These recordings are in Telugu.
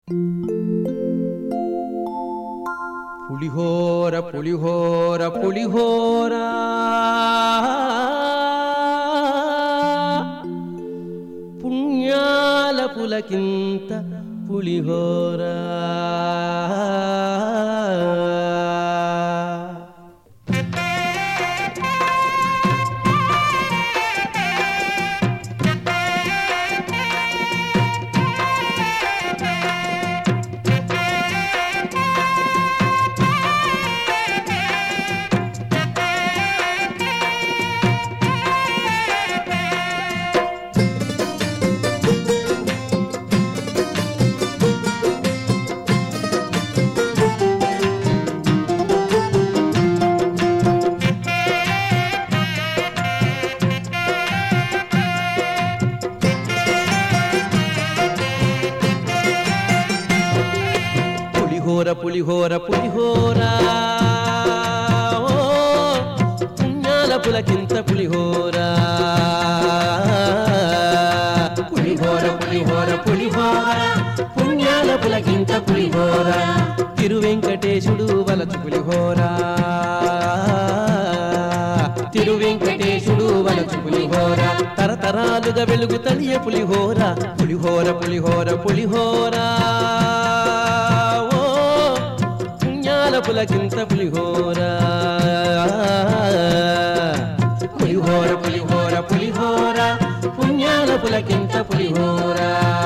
పులిహోర పులిహోర పులిహోర పుణ్యాల పులకింత పులిహోర పులిహోర పులిహోర ఓ పుణ్యాల పులకింత పులిహోర పులిహోర పులిహోర పులిహోర పుణ్యాల పులకింత పులిహోర తిరువెంకటేశుడు వలచు పులిహోర తిరువెంకటేశుడు వలచు పులిహోర తరతరాలుగా వెలుగు తలియ పులిహోర పులిహోర పులిహోర పులిహోర పులకింత పులిహోర పులిహోర పులిహోర పులిహోర పుణ్యాల పులకింత పులిహోర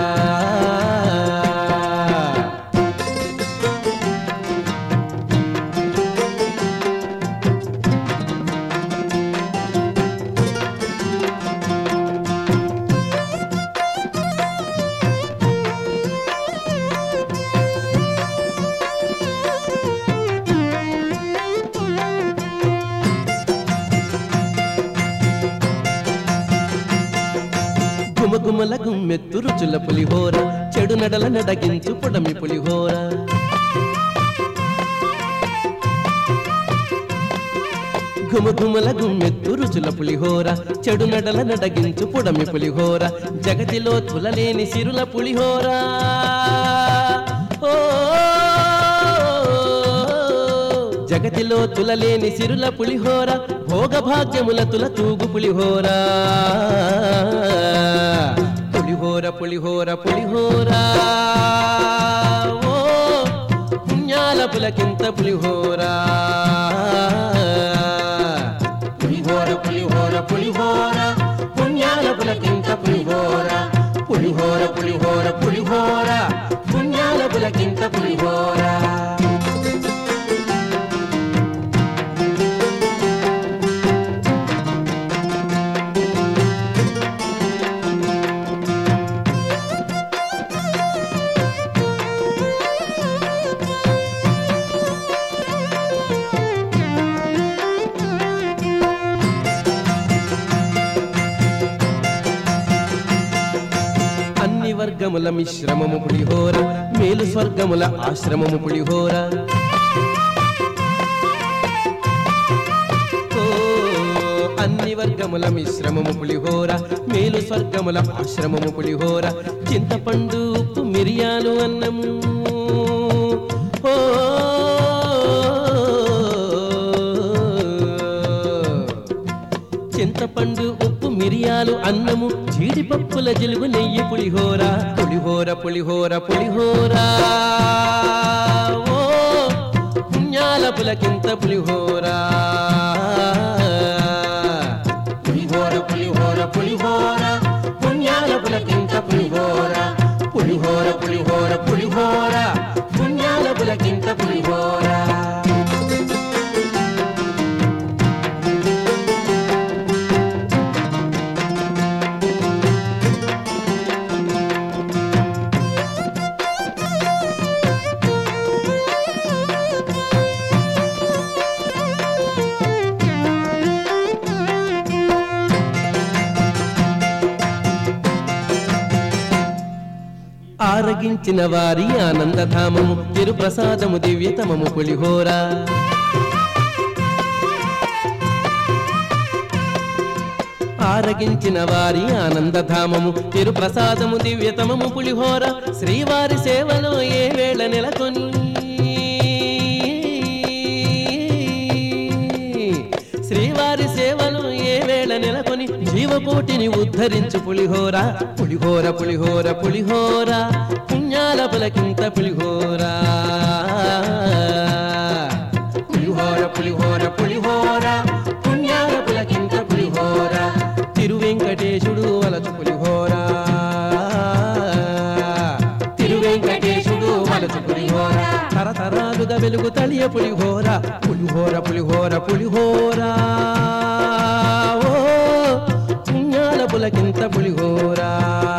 గుమగుమల గుమ్మెత్తు రుచుల పులిహోర చెడు నడల నడగించు పొడమి పులిహోర గుమగుమల గుమ్మెత్తు రుచుల పులిహోర చెడు నడల నడగించు పొడమి పులిహోర జగతిలో తులలేని సిరుల పులిహోర ఓ జగతిలో తులలేని సిరుల పులిహోర భోగభాగ్యముల తుల తూగు పులిహోర పులిహోర పులిహోర పులిహోర ఓ పుణ్యాల పులకింత పులిహోర పులిహోర పులిహోర పులిహోర పుణ్యాల పులకింత పులిహోర పులిహోర పులిహోర పులిహోర పుణ్యాల పులకింత పులిహోర వర్గముల మిశ్రమము పులిహోర మేలు స్వర్గముల ఆశ్రమము పులిహోర అన్ని వర్గముల మిశ్రమము పులిహోర మేలు స్వర్గముల ఆశ్రమము పులిహోర చింతపండు ఉప్పు మిరియాలు అన్నము ఓ చింతపండు ఉప్పు మిరియాలు అన్నము జీడిపప్పుల జిలుగు నెయ్యి పులిహోర పులిహోర పులిహోర పులిహోర ఓ పుణ్యాల పులకింత పులిహోర పులిహోర పులిహోర పులిహోర పుణ్యాల పులకింత పులిహోర పులిహోర పులిహోర పులిహోర పుణ్యాల పులకింత పులిహోర ఆరగించిన వారి ఆనందధామము తిరుప్రసాదము దివ్యతమము పులిహోర ఆరగించిన వారి ఆనందధామము తిరుప్రసాదము దివ్యతమము పులిహోర శ్రీవారి సేవలో ఏ వేళ నెలకొని శ్రీవారి సేవలు ఏ వేళ నెలకొని జీవకోటిని ఉద్ధరించు పులిహోర పులిహోర పులిహోర పులిహోర పుణ్యాల పులకింత పులిహోర పులిహోర పులిహోర పులిహోర పుణ్యాల పులకింత పులిహోర తిరువెంకటేశుడు వలచు పులిహోర తిరువెంకటేశుడు వలచు పులిహోర తరతరాలుగా వెలుగు తలియ పులిహోర పులిహోర పులిహోర పులిహోర ఓ పుణ్యాల పులకింత పులిహోర